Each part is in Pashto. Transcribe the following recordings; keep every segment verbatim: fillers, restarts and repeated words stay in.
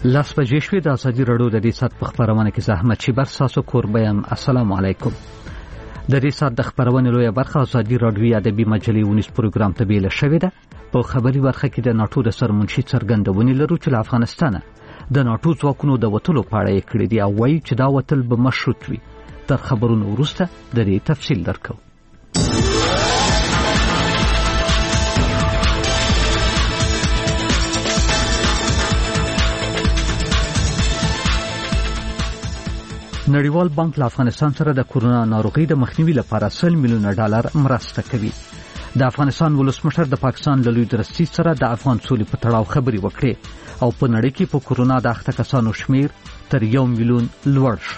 لاس بجې شوې د ازادي راډیو د دې سات په خبرونه کې زحمت چې بر ساسو کوربیم السلام علیکم. د دې سات د خبرونه لویه برخه ازادي راډیو ادبي مجلې ونیس پروګرام ته بیل شوې ده. په خبري برخه کې د ناتو د سرمنشي څرګندونې لرو چې افغانستان د ناتو ځواکونو د وټلو په اړه کړي دي او وایي چې دا وټل به مشروط وي. تر خبرونو وروسته د دې تفصیل درکو. نړیوال بانک له افغانستان سره د کورونا ناروغي د مخنیوي لپاره سل میلیونه ډالر مرسته کوي. د افغانستان ولسمشر د پاکستان له لوی درستي سره د افغان سولې په تړاو خبرې وکړې او په نړۍ کې په کورونا د اخته کسانو شمیر تر یو میلیون لوړ شو.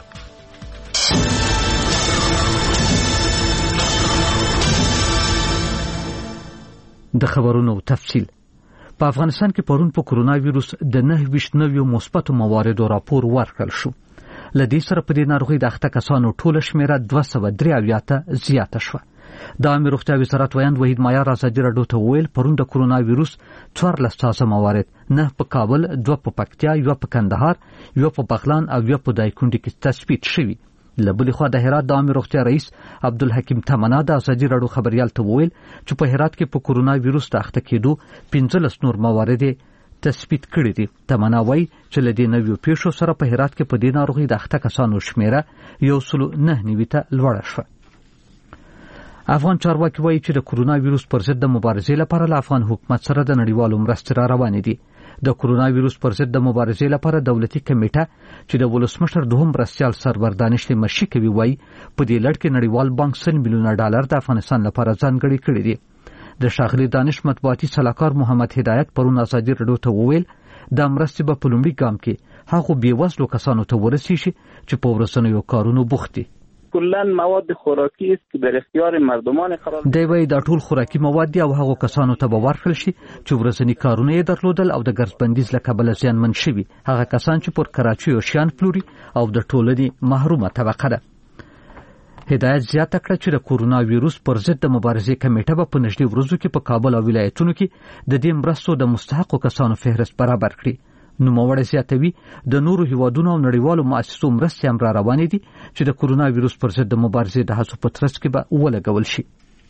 د خبرونو تفصیل. په افغانستان کې پرون په کورونا وایروس د نهه ویشت نویو مثبتو مواردو راپور ورکړل شو. لدې سره په دې ناروغي د اخته کسانو ټوله شمیره دوه سوه درې اویا ته زیاته شوه. د عامه روغتیا وزارت ویاند وحید مایار ازادي راډیو ته وویل پرون د کورونا وایروس څوارلس تازه موارد، نه په کابل، دوه په پکتیا، یو په کندهار، یو په بغلان او یو په دایکنډي کې تثبیت شوي. له بلې خوا د هرات د عامه روغتیا رئیس عبدالحکیم تمنا د ازادي راډیو خبريال ته وویل چې په هرات کې په کورونا وایروس د اخته کېدو پنځلس نور موارد تثبیت کړي دي. تمنا وایي چې له دې نویو پیښو سره په هرات کې په دې ناروغي د اخته کسانو شمیره یو سل نه نوي ته لوړه شوه. افغان چارواکي وایي چې د کورونا وایروس پر ضد د مبارزې لپاره له افغان حکومت سره د نړیوالو مرستې را روانې دي. د کورونا وایروس پر ضد د مبارزې لپاره دولتي کمیټه چې د ولسمشر دوهم مرستیال سرور دانش مشي کوي وایي په دې لړ کې نړیوال بانک سل میلیونه ډالر د افغانستان لپاره ځانګړي کړي دي. د شاغلي دانش مطبوعاتي صلاحکار محمد هدایت پرون ازادي راډیو ته وویل د مرستې په لومړي ګام کې هغه بیوزلو کسانو ته ورسیږي چې په ورځنیو کارونو بوخت دي. کلن مواد خوراکی است که در اختیار مردمان قرار دی وایي دا ټول خوراکي مواد دي او هغه کسانو ته به ورکړل شي چې ورځنی کارونه یې درلودل او د ګرځبندیز له کبله زیانمن شوي، هغه کسان چې پر کراچۍ او شیان پلوري او د ټولنې محرومه طبقه ده. هدایت زیاته کړه چې د کورونا وایروس پر ضد د مبارزې کمیټه به په نږدې ورځو کې په کابل او ولایتونو کې د دې مرستو د مستحقو کسانو فهرست برابر کړي. نوموړی زیاتوي د نورو هیوادونو او نړیوالو مؤسسو مرستې هم را روانې دي چې د کورونا وایروس پر ضد د مبارزې د هڅو په ترڅ کې به ولګول شي.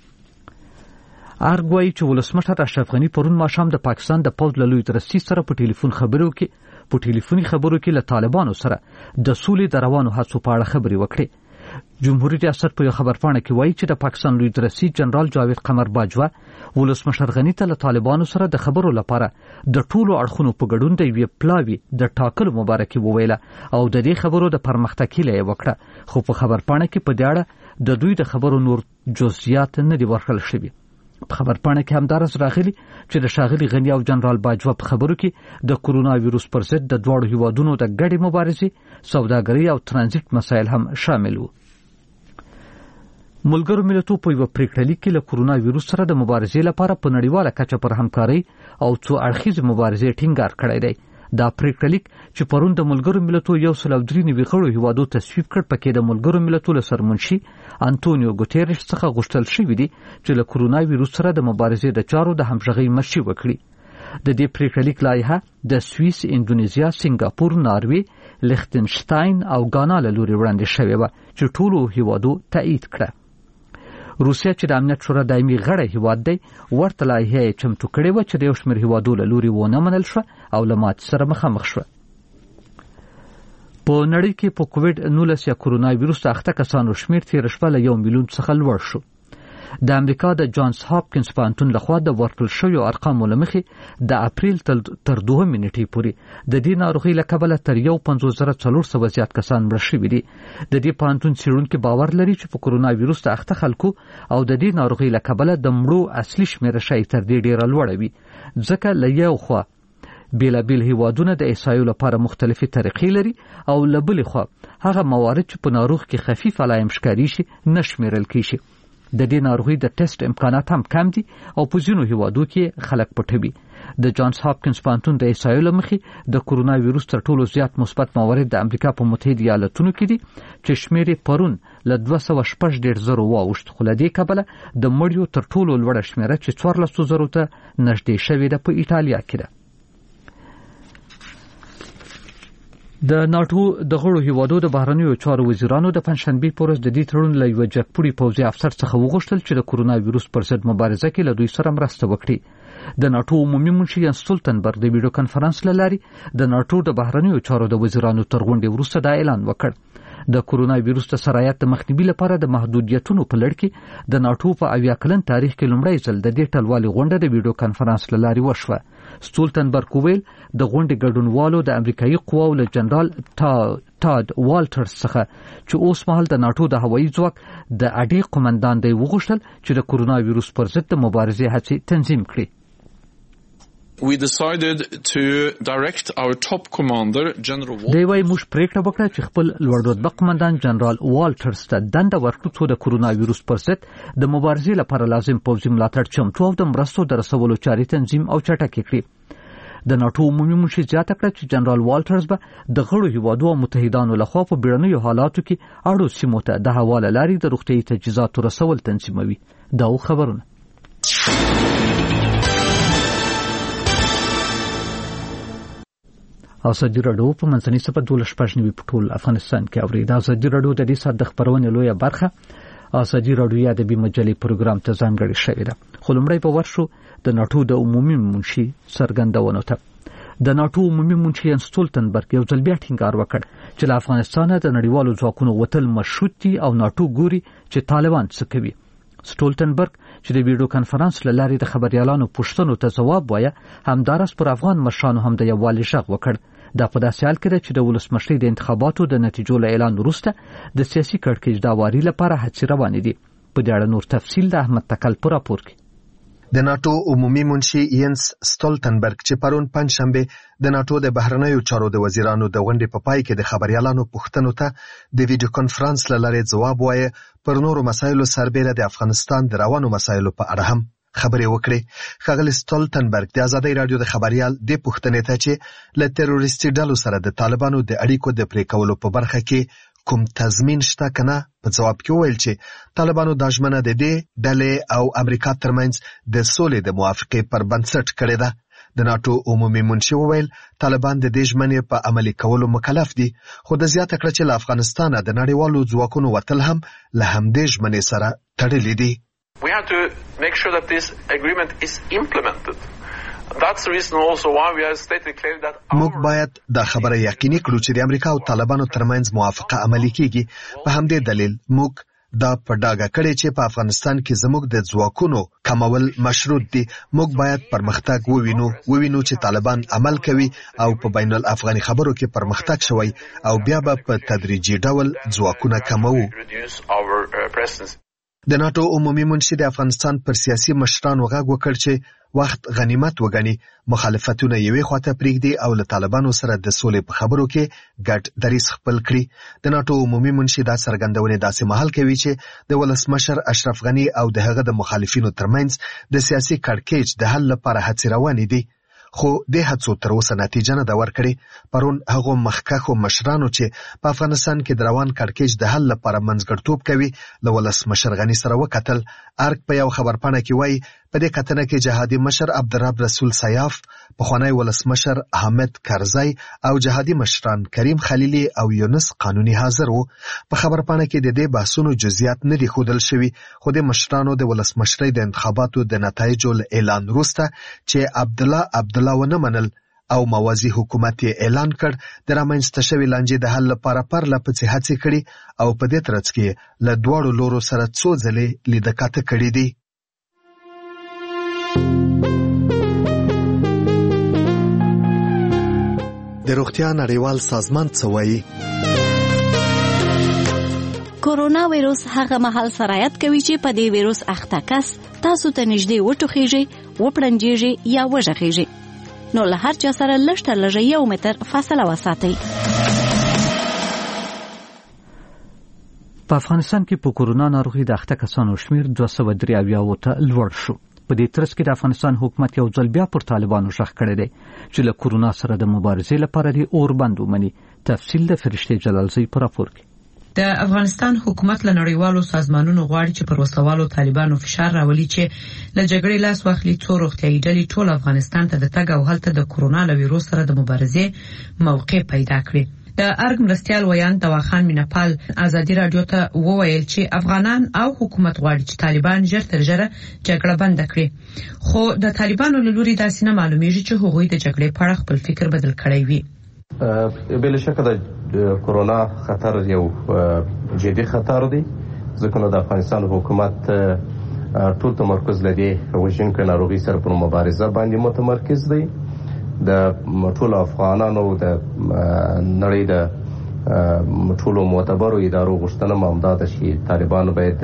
ارګ وایي چې ولسمشر اشرف غني پرون ماښام د پاکستان د پوځ له لوی درستي سره په ټلیفون خبرو کې په ټلیفوني خبرو کې له طالبانو سره د سولې د روانو هڅو په اړه خبرې وکړې. جمهوریت ریاست په خبرپاڼه کې وایي چې د پاکستان لوی درستي جنرال جاوید قمر باجوا ولسمشر غني ته له طالبانو سره د خبرو لپاره د ټولو اړخونو په ګډون د یوې پلاوي د ټاکلو مبارکي وویله او د دې خبرو د پرمختګ هیله وکړه، خو په خبرپاڼه کې په دې اړه د دوی د خبرو نور جزئیات نه دي ورکړل شوي. په خبرپاڼه کې همدارس راغلي چې د شاغلي غني او جنرال باجوا په خبرو کې د کورونا وایروس پر ضد د دواړو هیوادونو د ګډې مبارزې، سوداګري او ترانزیت مسایل هم شامل وو. ملګرو ملتونو په یو پریکړه لیک کې له کورونا وایروس سره د مبارزې لپاره په نړیواله کچه پر همکاري او څو اړخیزې مبارزې ټینګار کړی دی. دا پریکړه لیک چې پرون د ملګرو ملتونو یو سل او درې نوي غړو هیوادو تصویب کړ پکې د ملګرو ملتونو سرمنشي انټونیو ګوتيريش څخه غوښتل شوی دی چې له کورونا وایروس سره د مبارزې د چارو د همغږۍ مشي وکړي. د دې پریکړه لیک لایحه د سویس، اندونیزیا، سنگاپور، ناروې، لیختنشتاین او غانا له لوري وړاندې شوې و چې ټولو هیوادو تایید کړه. روسیا چې د امنیت شورا دایمي غړی هیواد دی ورته لایحه چمتو کړې و چې د یو شمېر هیوادو له لوري ونه منل شوه او له ماتې سره مخامخ شوه. په نړۍ کې په کووډ نولس یا کورونا وایروس اخته کسانو شمیر تېره شپه له یو میلیون څخه لوړ شو. د امریکا د جانز هاپکینز پوهنتون لخوا د ورکړل شویو ارقامو له مخې د اپریل تر دوهمې نیټې پورې د دې ناروغۍ له کبله تر یو پنځوس زره څلور سوه زیات کسان مړه شوي دي. د دې پوهنتون څېړونکي باور لري چې په کورونا وایروس د اخته خلکو او د دې ناروغۍ له کبله د مړو اصلي شمیره شاید تر دې ډېره لوړه وي، ځکه له یو خوا بیلابیل هیوادونه د احصایو لپاره مختلفې طریقې لري او له بلې خوا هغه موارد چې په ناروغ کې خفیف علایم ښکاري شي نه شمیرل کیږي. د دې ناروغۍ د ټیسټ امکانات هم کم دي او په ځینو هیوادو کې خلک پټوي. د جانز هاپکینز پوهنتون د احصایو له مخې د کورونا وایروس تر ټولو زیات مثبت موارد د امریکا په متحده ایالتونو کې دي چې شمیر یې پرون له دوه سوه شپږ دېرش زرو واوښت، خو له دې کبله د مړیو تر ټولو لوړه شمیره چې څوارلسو زرو ته نږدې شوې ده په ایټالیا کې ده. د ناتو د غړو هیوادو د بهرنیو چارو وزیرانو د پنځشنبه په ورځ د دې تړون له یو جګپوړي پوځي افسر څخه وغوښتل چې د کورونا وایروس پر ضد مبارزه کې له دوی سره مرسته وکړي. د ناتو عمومي منشي یانس ستولتنبرګ د ویډیو کانفرنس له لارې د ناتو د بهرنیو چارو د وزیرانو تر غونډې وروسته دا اعلان وکړ. د کورونا وایروس د سرایت د مخنیوي لپاره د محدودیتونو په لړ کې د ناتو په اویا کلن تاریخ کې لومړی ځل د دې ټلوالي غونډه د ویډیو کانفرنس له لارې وشوه. ستولتنبرګ وویل د غونډې ګډونوالو د امریکایي قواو له جنرال ټاد والټرز څخه چې اوس مهال د ناتو د هوایي ځواک د اډې قومندان دی وغوښتل چې د کورونا وایروس پر ضد د مبارزې هڅې تنظیم کړي. We decided to direct our top commander General Walters. دی وايي موږ پریکړه وکړه چې خپل لوړ رتبه قومندان جنرال والټرز ته دنده ورکړو چې د کورونا وایروس پر ضد د مبارزې لپاره لازم پوځي ملاتړ چمتو او د مرستو د رسولو چارې تنظیم او چټکې کړي. د ناتو عمومي منشي زیاته کړه چې جنرال والټرز به د غړو هیوادو او متحدانو لخوا په بیړنیو حالاتو کې اړو سیمو ته د حواله لاري د روغتیايي تجهیزاتو رسول تنظیموي. دا خبرونه ازادي راډیو په منځني سپه دولس پښنوي په ټول افغانستان کې اوري. دا ازادي راډیو د دې سات د خبرونې لویه برخه ازادي راډیو د بي مجلې پروګرام ته ځانګړی شوی ده. خو لومړی په ورشو د ناتو د عمومي منشي څرګندونه ته. د ناتو عمومي منشي یانس ستولتنبرګ یو ځل بیا ټینګار وکړ چې له افغانستانه د نړیوالو ځواکونو وتل مشروط دي او ناتو ګوري چې طالبان څه کوي. ستولتنبرګ چې د ویډیو کانفرنس له لارې د خبريالانو پوښتنو ته ځواب وایي همدارس پر افغان مشرانو هم د یووالي غږ وکړ. دا په داسې حال کې ده چې د ولسمشرۍ د انتخاباتو د نتیجو له اعلان وروسته د سیاسي کړکېچ داواري لپاره هڅې روانې دي. په دې اړه نور تفصیل د احمد تکل په راپور کې. د ناتو عمومي منشي یانس ستولتنبرګ چې پرون پنځشنبه د ناتو د بهرنیو چارو د وزیرانو د غونډې په پای کې د خبريالانو پوښتنو ته د ویډیو کانفرنس له لارې ځواب وایي پر نورو مسایلو سربېره د افغانستان د روانو مسایلو په اړه هم خبرې وکړي. ښاغلی ستولتنبرګ د ازادۍ راډیو د خبريال د پوښتنې ته چې له تروریستي ډلو سره د طالبانو د اړیکو د پرې کولو په برخه کې کوم تضمین شته کنه په جواب کې وویل چې طالبانو د ژمنه د دې ډلې او امریکا ترمنځ د سولې د موافقې پر بنسټ کړې ده. د ناتو عمومي منشي وویل طالبان د دې ژمنې په عملي کولو مکلف دي، خو د زیاته کړه چې له افغانستانه د نړیوالو ځواکونو وتل هم له همدې ژمنې سره تړلي دي. We have to make sure that this agreement is implemented. That's the reason also why we have stated clearly that موږ باید دا خبره یقیني کړو چې د امریکا او طالبانو ترمنځ موافقه عملي کیږي. په همدې دلیل موږ دا په ډاګه کړی چې په افغانستان کې زموږ د ځواکونو کمول مشروط دي. موږ باید پرمختګ ووینو ووینو چې طالبان عمل کوي او په بین الافغاني خبرو کې پرمختګ شوی او بیا به په تدریجي ډول ځواکونه کمو. د ناتو عمومي منشي د افغانستان پر سیاسي مشرانو غږ وکړ چې وخت غنیمت وګڼي، مخالفتونه یوې خواته پرېږدي او له طالبانو سره د سولې په خبرو کې ګډ دریځ خپل کړي. د ناتو عمومي منشي دا څرګندونې داسې مهال کوي چې د ولسمشر اشرف غني او د هغه د مخالفینو ترمنځ د سیاسي کړکېچ د حل لپاره هڅې روانې دي، خو د هڅو تر اوسه نتیجه نه ده ورکړې. پرون هغو مخکښو مشرانو چې په افغانستان کې د روان کړکېچ د حل لپاره منځګړیتوب کوي له ولسمشر غني سره وکتل. ارګ په یو خبرپاڼه کې وایي په دې کتنه کې جهادي مشر عبدالرب رسول سیاف، پخوانی ولسمشر حامد کرزی او جهادي مشران کریم خلیلي او یونس قانوني حاضر وو. په خبرپاڼه کې د دې بحثونو جزئیات نه دي ښودل شوي، خو د مشرانو د ولسمشرۍ د انتخاباتو د نتایجو له اعلان وروسته چې عبدالله عبدالله ونه منل او موازي حکومت یې اعلان کړ، د رامنځته شوي لانجې د حل لپاره پرله پسې هڅې کړي او په دې ترڅ کې له دواړو لورو سره څو ځلې لیده کاته کړي دي. د روغتیا نړیوال سازمان څه وایي؟ کورونا وایروس هغه مهال سرایت کوي چې په دې وایروس اخته کس تاسو ته نږدې وټوخیږي، وپړنجیږي یا وژغیږي، نو له هر چا سره لږ تر لږه یو متر فاصله وساتئ. په افغانستان کې په کورونا ناروغي د اخته کسانو شمیر دوه سوه درې اویا ته لوړ شو. په دې ترڅ کې د افغانستان حکومت یو ځل بیا پر طالبانو غږ کړی دی چې له کورونا سره د مبارزې لپاره دی اور بند ومني. تفصیل د فرشته جلالزی په راپور کې. د افغانستان حکومت له نړیوالو سازمانونو غواړي چې پر وسلوالو طالبانو فشار راولي چې له جګړې لاس واخلي څو روغتیايي ډلې ټول افغانستان ته د تګ او هلته د کورونا له ویروس سره د مبارزې موقع پیدا کړي. د ارګ مرستيال ویان دواخان مینپال ازادي رادیو ته وویل چې افغانان او حکومت غواړي چې طالبان ژر تر ژره جګړه بند کړي، خو د طالبانو له لوري داسې نه معلومیږي چې هغوی د جګړې په اړه خپل فکر بدل کړی وي. بل شک د کورونا خطر یو جدي خطر دی، ځکه د افغانستان حکومت ټول تمرکز لري وژونکو ناروغي سره په مبارزه باندې متمرکز دی. د ټول افغانانو د نړۍ د ټول معتبرو ادارو غوښتنه مامدا ده چې طالبان باید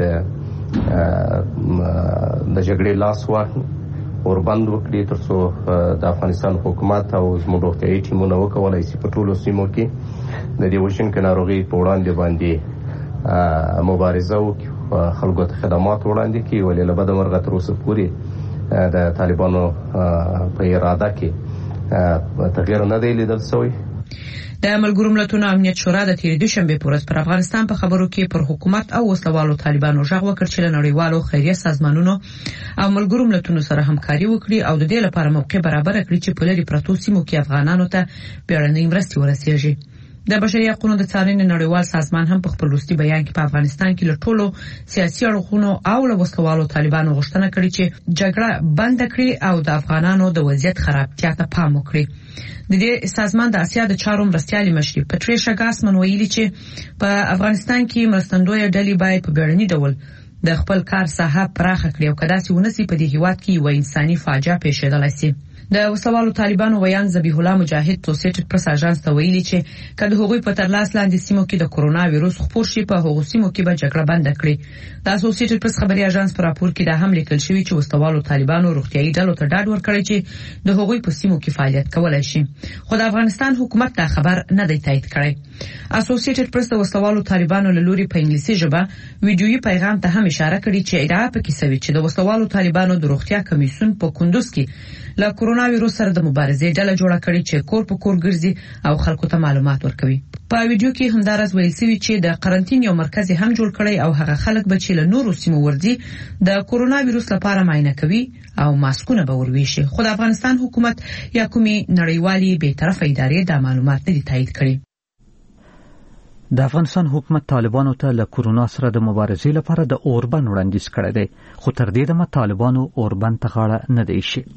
د جګړې لاس واخلي اور بند وکړي ترڅو د افغانستان حکومت او زموږ روغتیايي ټیمونه وکولای شي په ټولو سیمو کې د دې وژونکو ناروغي په وړاندې باندې مبارزه وکړي، خلکو ته خدمات وړاندې کړي. ولې له بده مرغه تر اوسه پورې د طالبانو په اراده کې تغیر نه دی لیدل شوی. د ملګرو ملتونو امنیت شورا د تیر دوشنبه په ورځ پر افغانستان په خبرو کې پر حکومت او وسلوالو طالبانو ژغ وکړ چې له نړیوالو خیریه سازمانونو او ملګرو ملتونو سره همکاري وکړي او د دې لپاره موقع برابر کړي چې په لري پرتو سیمو کې افغانانو ته بیړنۍ مرستې ورسیږي. د بشري حقوقو د څارنې نړیوال سازمان هم په خپل وروستي بیان کې په افغانستان کې له ټولو سیاسي اړخونو او له وسلوالو طالبانو غوښتنه کړې چې جګړه بند کړي او د افغانانو د وضعیت خرابتیا ته پام وکړي. د دې سازمان د اسیا د چارو مرستيالي مشري پټریشا ګاسمن ویلي چې په افغانستان کې مرستندوی ډلې باید په بیړني ډول د خپل کار ساحه پراخه کړي او کدا چې ونسي په دې هیواد کې یو انساني فاجعه پیښیدلای شي. د وسوالو طالبانو ویان ذبیح الله مجاهد توسیټ پرس اژانس ته ویلي چې کله هغوی په ترلاس لاندې سیمو کې د کورونا وایروس خپور شي په هغو سیمو کې به جګړه بند کړي. د توسیټ پرس خبري اژانس پر راپور کې دا هم لیکل شوی چې وسوالو طالبانو روغتيایي ډلو ته ډاډ ورکړی چې د هغوی په سیمو کې فعالیت کولای شي، خو د افغانستان حکومت دا خبر نه دی تایید کړی. اسوسییټډ پرس د وسوالو طالبانو له لوري په انګلیسي ژبه ویډیويي پیغام ته هم اشاره کړې چې ادعا پکې شوی چې د وسوالو طالبانو د روغتیا کمیسیون په کندوز کې له کورونا وایروس سره د مبارزې ډله جوړه کړې چې کور په کور ګرځي او خلکو ته معلومات ورکوي. په ویډیو کې همدارس ویل شوی چې د قرنټین یو مرکز هم جوړ کړی او هغه خلک به چې له نورو سیمو ورځي د کورونا وایروس لپاره معاینه کوي او ماسکونه به ورويشي، خو د افغانستان حکومت یا کومي نړیوالي به طرفه ادارې دا معلومات نه دي تایید کړي. د افغانستان حکومت طالبانو ته له کورونا سره د مبارزې لپاره د اوربند وړاندیز کړی دی، خو تر دې دمه طالبانو اوربند ته غاړه نه دی شي.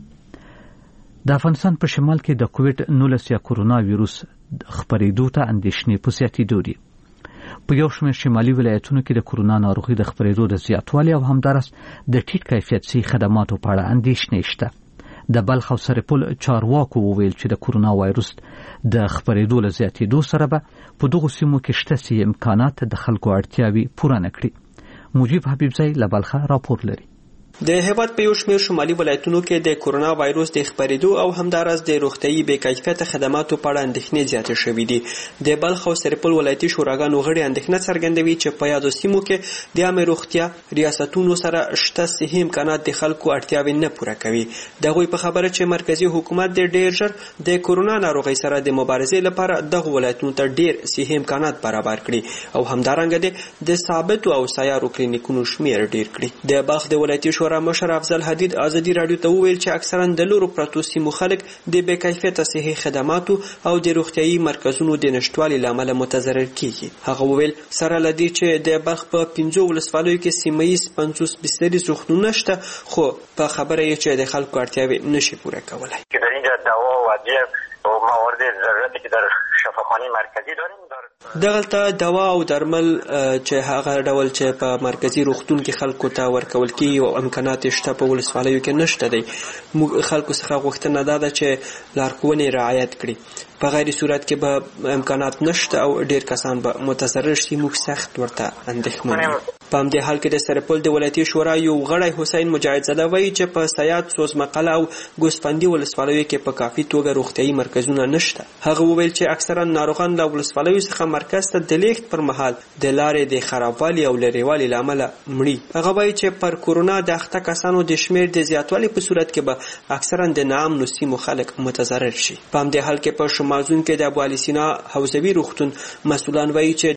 د افغانستان په شمال کې د کووډ نولس یا کورونا وایروس خپرېدو ته اندېښنې په زیاتېدو دي. په یو شمېر شمالي ولایتونو کې د کورونا ناروغي د خپرېدو د زیاتوالي او همدارس د ټیټ کیفیت سي خدماتو په اړه اندېښنې شته. د بلخ او سرپل چارواکو وویل چې د کورونا وایروس د خپرېدو له زیاتېدو سره به په دغو سیمو کې شته سي امکانات د خلکو اړتیاوې پوره نه کړي. مجيب حبیبزی له بلخه راپور لري. د هیواد په یو شمېر شمالي ولایتونو کې د کورونا وایروس د خپرېدو او همدارس د روغتيایي بې کیفیته خدماتو په اړه اندېښنې زیاتې شوې دي. د بلخ او سرپل ولایتي شوراګانو غړي اندېښنه څرګندوي چې په یادو سیمو کې د عامه روغتیا ریاستونو سره شته صحي امکانات د خلکو اړتیاوې نه پوره کوي. دغه په خبره چې مرکزی حکومت د ډېر ژر د کورونا ناروغۍ سره د مبارزې لپاره دغه ولایتونو ته ډېر صحي امکانات برابر کړي او همدارنګه د ثابت او سیارو کلینیکونو شمیر ډېر کړي. د بلخ د ولایتي شورا مشر افضل حدید ازادي رادیو ته وویل چې اکثرا د لورو پرتو سیمو خلک د بې کیفیته صحي خدماتو او د روغتيایي مرکزونو د نشټوالي لامل متضرر کیږي. هغه وویل سره لدی چې د بلخ په پنځو ولسوالیو کې سیمایي پنځوس بسترې روغتون نشته، خو په خبره یې چې د خلکو اړتیاوې نشي پوره کولای. که در اینجا دوا و ادویه و موارد ضرورتی که در شفاخانه مرکزی داریم دار دغلته دوا او درمل چې هغه ډول چې په مرکزی روغتون کې خلکو ته ورکول کیږي او امکانات شته په ولسوالیو کې نشته دی. موږ خلکو څخه غوښتنه ده چې لارښوونې رعایت کړي، په غیر صورت کې به امکانات نشته او ډیر کسان به متضرر شي. موږ سخت ورته اندېښمن یو. په همدې حال کې د سرپل د ولایتي شورا یو غړی حسین مجاهد زاده وایي چې په سیاد سوزمقله او ګوسفندي ولسوالیو کې په کافي توګه روغتيایي مرکزونه نشته. هغه وویل چې اکثرا ناروغان له ولسوالیو څخه مرکز ته د لیږد پر مهال د لارې د خرابوالي او لرېوالي له امله مړي. هغه وایي چې پر کورونا د اخته کسانو د شمېر د زیاتوالي په صورت کې به اکثرا د ناامنو سیمو خلک متضرر شي. په همدې حال کې په شمال زون کې د ابو علي سینا حوزوي روغتون مسؤلان وایي چې